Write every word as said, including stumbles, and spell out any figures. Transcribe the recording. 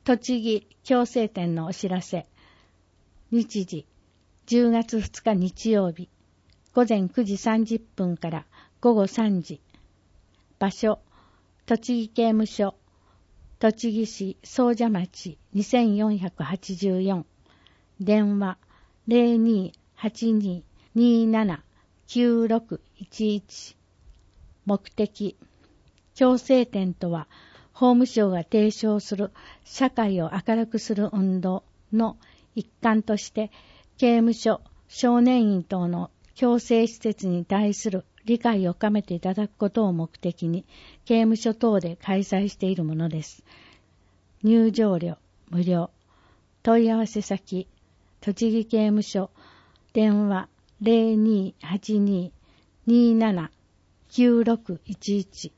栃木矯正展のお知らせ。日時、じゅうがつふつか日曜日、ごぜんくじさんじゅっぷんからごごさんじ。場所、栃木刑務所、栃木市総社町にせんよんひゃくはちじゅうよん。電話 ゼロにーはちにーにーななきゅうろくいちいち。目的、矯正展とは、法務省が提唱する社会を明るくする運動の一環として、刑務所、少年院等の矯正施設に対する理解を深めていただくことを目的に、刑務所等で開催しているものです。入場料無料。問い合わせ先、栃木刑務所、電話 ゼロにーはちにーにーななきゅうろくいちいち。